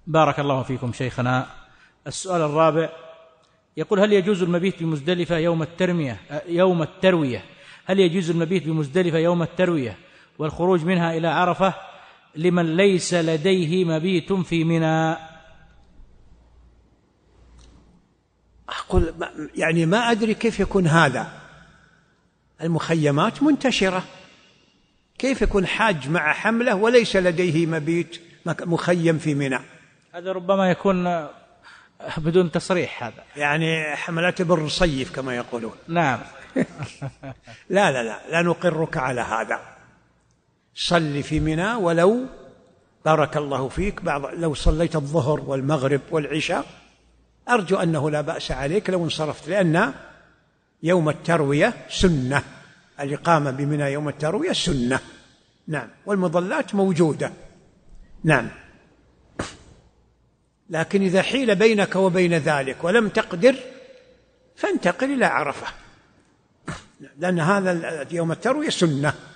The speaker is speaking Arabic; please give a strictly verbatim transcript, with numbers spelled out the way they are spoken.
بارك الله فيكم شيخنا. السؤال الرابع يقول: هل يجوز المبيت بمزدلفة يوم الترمية يوم التروية هل يجوز المبيت بمزدلفة يوم التروية والخروج منها إلى عرفة لمن ليس لديه مبيت في منى؟ أقول يعني ما أدري كيف يكون هذا. المخيمات منتشرة، كيف يكون حاج مع حمله وليس لديه مبيت مخيم في منى؟ هذا ربما يكون بدون تصريح، هذا يعني حملات بالرصيف كما يقولون. نعم. لا لا لا لا نقرك على هذا. صل في منى ولو بارك الله فيك بعض لو صليت الظهر والمغرب والعشاء أرجو أنه لا بأس عليك لو انصرفت، لأن يوم التروية سنة، الإقامة بمنى يوم التروية سنة. نعم، والمظلات موجودة. نعم، لكن إذا حيل بينك وبين ذلك ولم تقدر فانتقل إلى عرفة، لأن هذا يوم التروية سنة.